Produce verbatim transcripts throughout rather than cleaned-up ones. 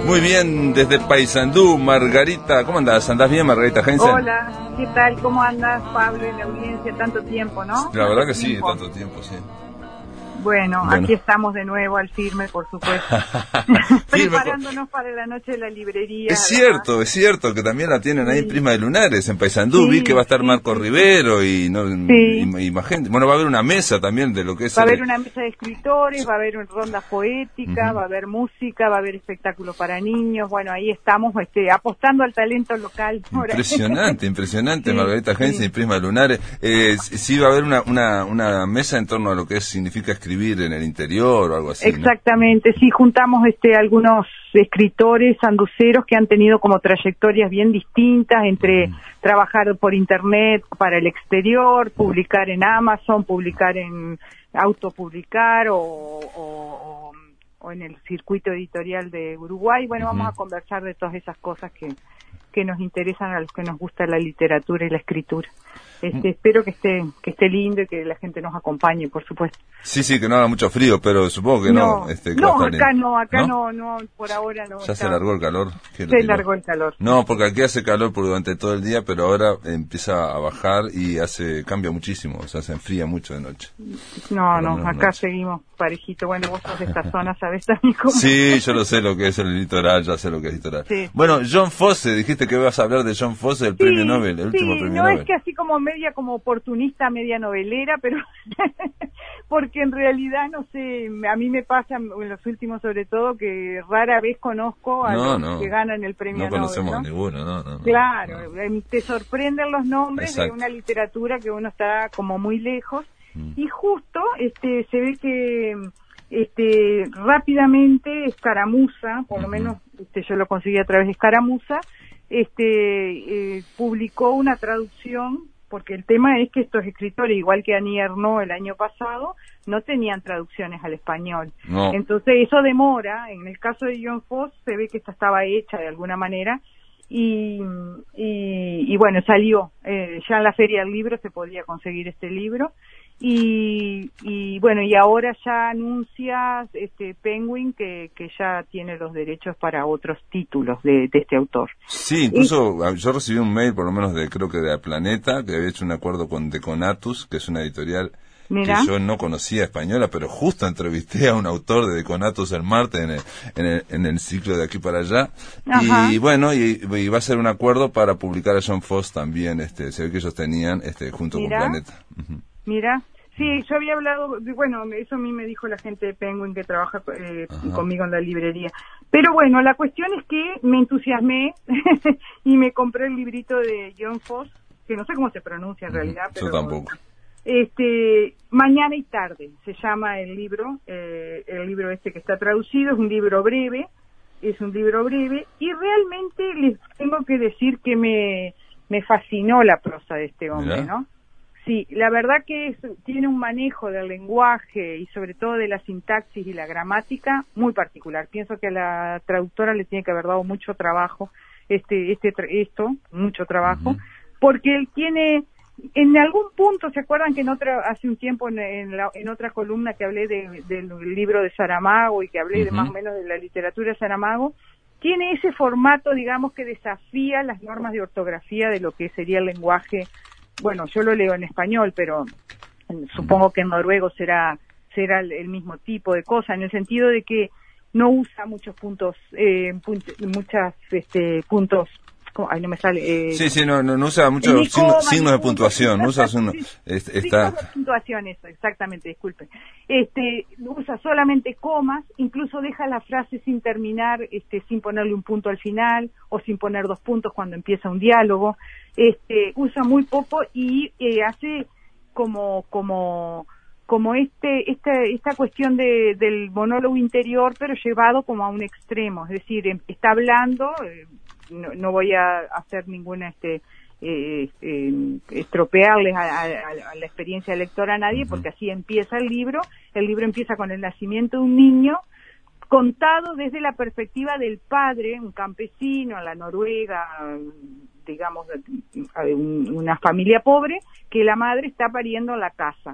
Muy bien, desde Paysandú, Margarita, ¿cómo andás? ¿Andás bien, Margarita Heinze? Hola, ¿qué tal? ¿Cómo andas, Pablo, en la audiencia? Tanto tiempo, ¿no? La verdad que tiempo. sí, tanto tiempo, sí. Bueno, Bueno. aquí estamos de nuevo al firme, por supuesto. Preparándonos para la noche de la librería. Es cierto, además. Es cierto que también la tienen sí. ahí en Prisma de Lunares, en Paysandú. Sí, Vi que va a estar sí, Marco sí, Rivero y, no, sí. y, y más gente. Bueno, va a haber una mesa también de lo que es... Va a el... haber una mesa de escritores, va a haber rondas poéticas, uh-huh. va a haber música, va a haber espectáculo para niños. Bueno, ahí estamos este, apostando al talento local. Impresionante, impresionante, sí, Margarita Heinze sí. y Prisma de Lunares. Eh, sí va a haber una, una, una mesa en torno a lo que es, significa escribir en el interior o algo así, ¿no? Exactamente, sí, juntamos este algunos escritores sanduceros que han tenido como trayectorias bien distintas entre uh-huh. trabajar por internet para el exterior, publicar en Amazon, publicar en autopublicar o, o, o en el circuito editorial de Uruguay. Bueno, uh-huh. vamos a conversar de todas esas cosas que, que nos interesan a los que nos gusta la literatura y la escritura. Este, espero que esté que esté lindo y que la gente nos acompañe, por supuesto. Sí, sí, que no haga mucho frío, pero supongo que no. No, este, que no acá lindo. no, acá no, no, no, por ahora no. Ya está. se largó el calor. Se largó el calor. No, porque aquí hace calor por durante todo el día, pero ahora empieza a bajar y hace cambia muchísimo, o sea, se enfría mucho de noche. No, no, acá noche. seguimos parejito. Bueno, vos sos de esta zona, ¿sabés también cómo? Sí, yo lo sé lo que es el litoral, ya sé lo que es litoral. Sí. Bueno, John Fosse, dijiste que ibas a hablar de John Fosse, el sí, premio Nobel, el sí, último premio no Nobel. Es que así como media como oportunista, media novelera, pero porque en realidad, no sé, a mí me pasa en los últimos sobre todo que rara vez conozco a no, los no, que ganan el premio no conocemos Nobel, ¿no? a ninguno, no, no, no. Claro, no. te sorprenden los nombres Exacto. de una literatura que uno está como muy lejos mm. y justo este se ve que este rápidamente Escaramuza, por lo uh-huh. menos este, yo lo conseguí a través de Escaramuza, este eh, publicó una traducción, porque el tema es que estos escritores, igual que Annie Ernaux el año pasado, no tenían traducciones al español. No. Entonces eso demora. En el caso de John Fosse se ve que esta estaba hecha de alguna manera y y, y bueno, salió. Eh, ya en la Feria del Libro se podía conseguir este libro. Y, y bueno, y ahora ya anuncia este Penguin que, que ya tiene los derechos para otros títulos de, de este autor. Sí, incluso y, yo recibí un mail, por lo menos de creo que de Planeta, que había hecho un acuerdo con Deconatus, que es una editorial ¿Mira? que yo no conocía española, pero justo entrevisté a un autor de Deconatus el martes en el, en el, en el ciclo de Aquí para Allá. Ajá. Y bueno, y, y va a ser un acuerdo para publicar a John Fosse también, este, se ve que ellos tenían este junto ¿Mira? con Planeta. Uh-huh. Mira, sí, yo había hablado, bueno, eso a mí me dijo la gente de Penguin que trabaja eh, conmigo en la librería. Pero bueno, la cuestión es que me entusiasmé y me compré el librito de John Fosse, que no sé cómo se pronuncia en realidad. Yo pero tampoco. Este, Mañana y Tarde se llama el libro, eh, el libro este que está traducido, es un libro breve, es un libro breve, y realmente les tengo que decir que me, me fascinó la prosa de este hombre, ¿Mirá? ¿no? Sí, la verdad que es, tiene un manejo del lenguaje y sobre todo de la sintaxis y la gramática muy particular. Pienso que a la traductora le tiene que haber dado mucho trabajo, este, este, esto, mucho trabajo, uh-huh. porque él tiene, en algún punto, ¿se acuerdan que en otra, hace un tiempo en, en, la, en otra columna que hablé de, del libro de Saramago y que hablé uh-huh. de más o menos de la literatura de Saramago? Tiene ese formato, digamos, que desafía las normas de ortografía de lo que sería el lenguaje. Bueno, yo lo leo en español, pero supongo que en noruego será será el, el mismo tipo de cosa, en el sentido de que no usa muchos puntos, eh, punt- muchas este, puntos. Ay, no me sale. Eh, sí, sí, no, no, no usa muchos signos, coma, signos de puntuación, no usa signos. Sí, este, está... signos de puntuación, eso, exactamente, disculpen. Este, usa solamente comas, incluso deja la frase sin terminar, este, sin ponerle un punto al final o sin poner dos puntos cuando empieza un diálogo. Este, usa muy poco y eh, hace como como como este esta esta cuestión de del monólogo interior, pero llevado como a un extremo, es decir, está hablando, eh, no, no voy a hacer ninguna este eh, eh, estropearles a, a, a la experiencia lectora a nadie, porque así empieza el libro. El libro empieza con el nacimiento de un niño contado desde la perspectiva del padre, un campesino en la Noruega, digamos, una familia pobre, que la madre está pariendo en la casa.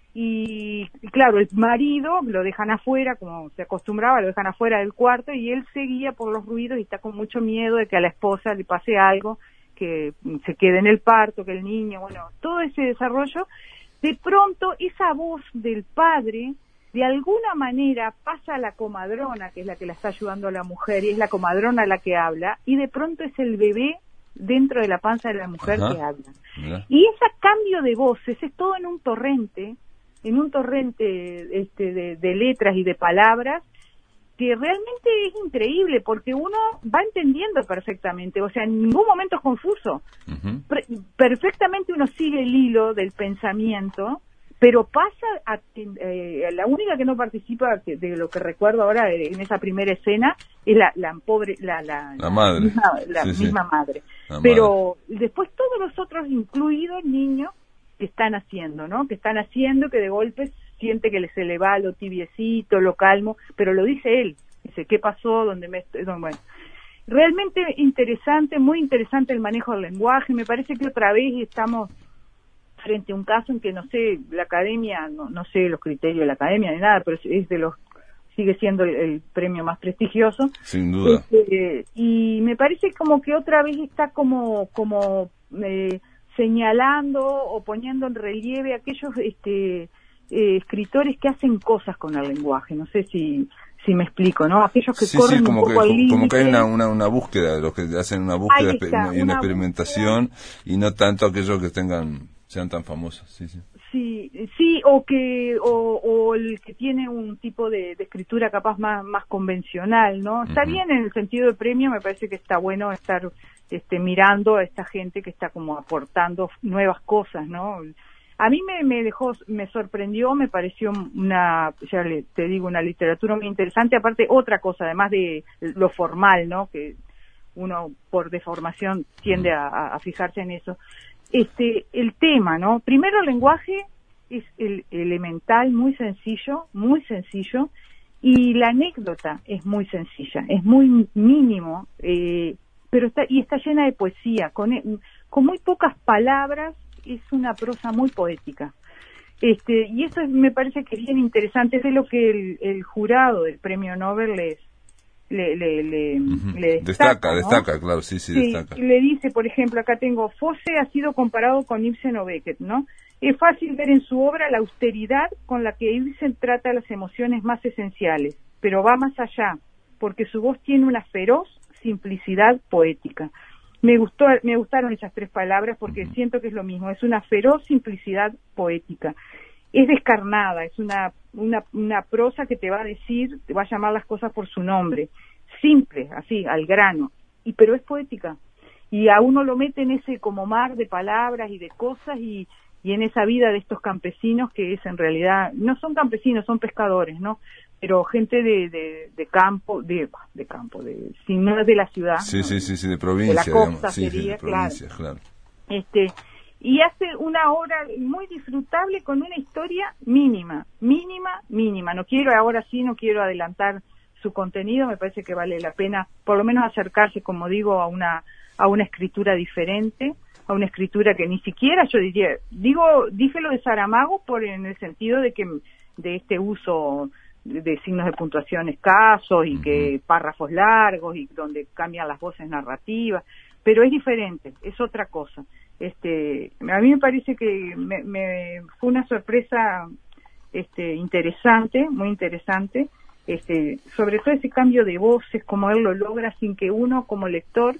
y, y claro, el marido lo dejan afuera, como se acostumbraba, lo dejan afuera del cuarto, y él seguía por los ruidos y está con mucho miedo de que a la esposa le pase algo, que se quede en el parto, que el niño, bueno, todo ese desarrollo. De pronto esa voz del padre de alguna manera pasa a la comadrona, que es la que la está ayudando a la mujer, y es la comadrona la que habla, y de pronto es el bebé dentro de la panza de la mujer. Ajá. Que habla. Mira. Y ese cambio de voces es todo en un torrente, en un torrente este, de, de letras y de palabras, que realmente es increíble, porque uno va entendiendo perfectamente, o sea, en ningún momento es confuso. Uh-huh. Perfectamente uno sigue el hilo del pensamiento, pero pasa a, eh, la única que no participa, que, de lo que recuerdo ahora en esa primera escena, es la, la pobre, la, la, la madre, misma, la sí, misma sí. madre. La pero madre. Después todos los otros, incluidos niños, que están haciendo, ¿no? Que están haciendo, que de golpe siente que se le va lo tibiecito, lo calmo, pero lo dice él. Dice, ¿qué pasó? ¿Dónde me estoy? Bueno, realmente interesante, muy interesante el manejo del lenguaje. Me parece que otra vez estamos frente a un caso en que, no sé, la academia, no, no sé los criterios de la academia ni nada, pero es de los, sigue siendo el, el premio más prestigioso. Sin duda. Este, y me parece como que otra vez está como, como eh, señalando o poniendo en relieve aquellos este, eh, escritores que hacen cosas con el lenguaje. No sé si si me explico, ¿no? Aquellos que sí, corren sí, como un poco que, al límite. como que hay una, una, una búsqueda, de los que hacen una búsqueda está, y una, una experimentación, búsqueda. Y no tanto aquellos que tengan sean tan famosos. Sí, sí. Sí, sí, o que o, o el que tiene un tipo de, de escritura capaz más más convencional, ¿no? Está uh-huh. bien en el sentido de premio, me parece que está bueno estar este mirando a esta gente que está como aportando nuevas cosas, ¿no? A mí me, me dejó, me sorprendió, me pareció una, ya le, te digo, una literatura muy interesante, aparte otra cosa, además de lo formal, ¿no? Que uno por deformación tiende a, a fijarse en eso. Este, el tema, ¿no? Primero, el lenguaje es el elemental, muy sencillo, muy sencillo, y la anécdota es muy sencilla, es muy mínimo, eh, pero está, y está llena de poesía, con, con muy pocas palabras. Es una prosa muy poética. Este, y eso es, me parece que es bien interesante, es de lo que el, el jurado del premio Nobel les, le, le, le, uh-huh. le destaca, destaca, ¿no? destaca, claro, sí, sí, sí, destaca. Le dice, por ejemplo, acá tengo, Fosse ha sido comparado con Ibsen o Beckett, ¿no? Es fácil ver en su obra la austeridad con la que Ibsen trata las emociones más esenciales, pero va más allá, porque su voz tiene una feroz simplicidad poética. Me gustó, me gustaron esas tres palabras porque uh-huh. siento que es lo mismo, es una feroz simplicidad poética. Es descarnada, es una, una, una prosa que te va a decir, te va a llamar las cosas por su nombre. Simple, así, al grano, y pero es poética. Y a uno lo mete en ese como mar de palabras y de cosas y, y en esa vida de estos campesinos que es en realidad, no son campesinos, son pescadores, ¿no? Pero gente de, de, de campo, de, de campo, de, si no es de la ciudad. Sí, ¿no? sí, sí, sí, de provincia. De la costa sí, sería, sí, de provincia, claro. claro. Este, y hace una obra muy disfrutable con una historia mínima, mínima, mínima. No quiero, ahora sí, no quiero adelantar su contenido, me parece que vale la pena, por lo menos acercarse, como digo, a una, a una escritura diferente, a una escritura que ni siquiera, yo diría, digo, dije lo de Saramago por en el sentido de que, de este uso de signos de puntuación escasos y que párrafos largos y donde cambian las voces narrativas, pero es diferente, es otra cosa. Este, a mí me parece que me, me fue una sorpresa este interesante, muy interesante, este, sobre todo ese cambio de voces, como él lo logra sin que uno como lector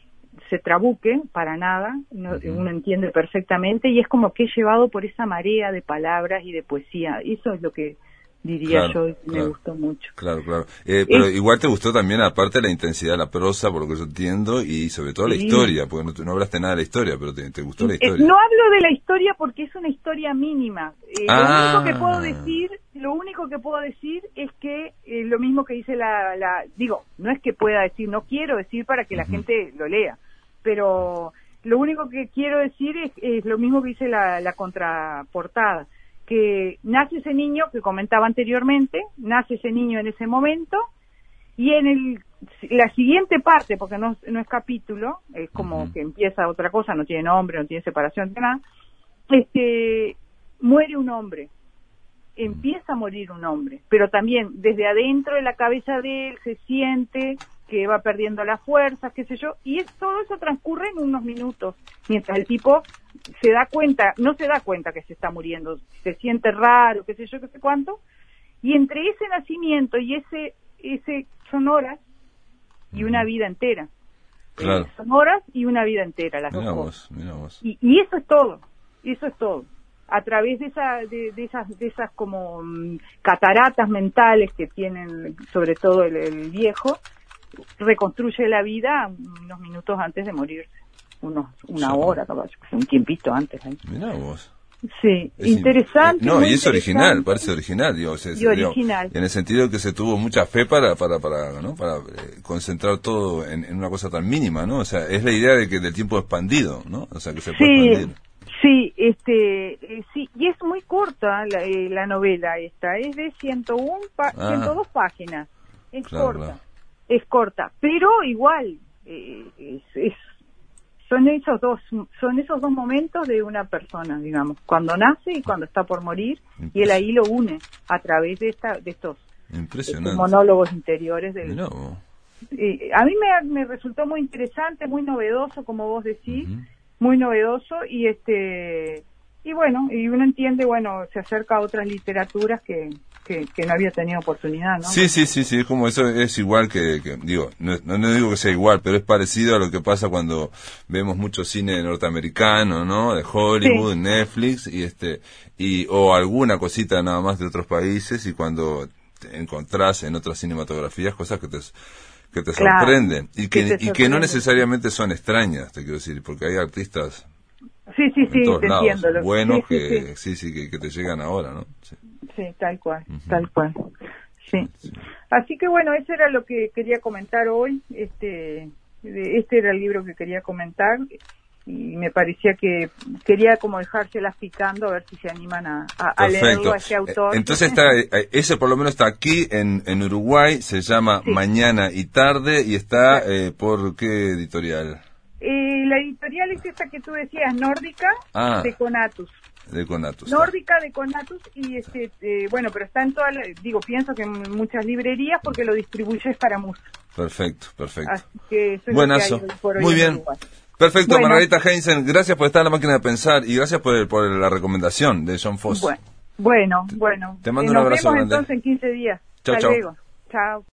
se trabuque para nada, uno, uh-huh. uno entiende perfectamente y es como que es llevado por esa marea de palabras y de poesía. Eso es lo que diría claro, yo, me claro, gustó mucho. Claro, claro. Eh, pero es, igual te gustó también, aparte de la intensidad de la prosa, por lo que yo entiendo, y sobre todo sí. la historia, porque no, no hablaste nada de la historia, pero te, te gustó la historia. Eh, no hablo de la historia porque es una historia mínima. Eh, ah. Lo único que puedo decir, lo único que puedo decir es que eh, lo mismo que dice la, la, digo, no es que pueda decir, no quiero decir para que la uh-huh. gente lo lea, pero lo único que quiero decir es, es lo mismo que dice la, la contraportada. Que nace ese niño que comentaba anteriormente, nace ese niño en ese momento y en el la siguiente parte, porque no, no es capítulo, es como uh-huh. que empieza otra cosa, no tiene nombre, no tiene separación, nada, este, muere un hombre empieza a morir un hombre, pero también desde adentro de la cabeza de él se siente que va perdiendo la fuerza, qué sé yo, y es, todo eso transcurre en unos minutos, mientras el tipo se da cuenta, no se da cuenta que se está muriendo, se siente raro, qué sé yo, qué sé cuánto, y entre ese nacimiento y ese, ese son horas y una vida entera. Claro. Eh, son horas y una vida entera, las mirá dos vos, cosas. mirá vos. Y, y eso es todo, eso es todo. A través de, esa, de, de esas de esas como um, cataratas mentales que tienen sobre todo el, el viejo, reconstruye la vida unos minutos antes de morirse, unos una sí. hora, capaz, un tiempito antes. ¿eh? Mirá vos. Sí, es interesante. In... No, y es original, parece original, digo, se, y original. Digo, en el sentido que se tuvo mucha fe para para para, ¿no? Para eh, concentrar todo en, en una cosa tan mínima, ¿no? O sea, es la idea de que del tiempo expandido, ¿no? O sea, que se puede sí. expandir. Sí, este, eh, sí, y es muy corta la, eh, la novela esta, es de ciento uno pa ah, ciento dos páginas, es claro, corta, claro. es corta, pero igual, eh, es, es, son esos dos, son esos dos momentos de una persona, digamos, cuando nace y cuando está por morir, y él ahí lo une a través de esta, de estos, estos monólogos interiores del. No. Eh, a mí me, me resultó muy interesante, muy novedoso, como vos decís. Uh-huh. Muy novedoso y este y bueno, y uno entiende, bueno, se acerca a otras literaturas que, que, que no había tenido oportunidad, ¿no? Sí, sí, sí, sí, es como eso, es igual que, que digo, no, no digo que sea igual, pero es parecido a lo que pasa cuando vemos mucho cine norteamericano, ¿no? De Hollywood, sí. Netflix, y este, y, o alguna cosita nada más de otros países, y cuando te encontrás en otras cinematografías cosas que te que te claro, sorprenden y que, que y que no necesariamente son extrañas, te quiero decir, porque hay artistas sí, sí, en sí, todos te lados, entiendo, buenos sí, que sí, sí. sí, sí, que, que te llegan ahora, ¿no? Sí, sí tal cual, uh-huh. tal cual, sí. sí. Así que bueno, eso era lo que quería comentar hoy, este, este era el libro que quería comentar y me parecía que quería como dejárselas picando a ver si se animan a, a, a leerlo a ese autor. Entonces está, ese por lo menos está aquí en, en Uruguay, se llama sí. Mañana y Tarde y está sí. eh, ¿por qué editorial? Eh, la editorial es esta que tú decías, Nórdica ah, de Conatus. De Conatus. Nórdica de Conatus y este eh, bueno, pero está en todas, digo, pienso que en muchas librerías porque lo distribuyes para música. Perfecto, perfecto. Así que eso es buenazo. Lo que hay por hoy muy bien. Uruguay. Perfecto, bueno. Margarita Heinzen, gracias por estar en La Máquina de Pensar y gracias por, el, por la recomendación de John Foss. Bueno, bueno. bueno. Te mando eh, un abrazo nos vemos grande. Entonces en quince días. Chao, Hasta chao. luego. Chao.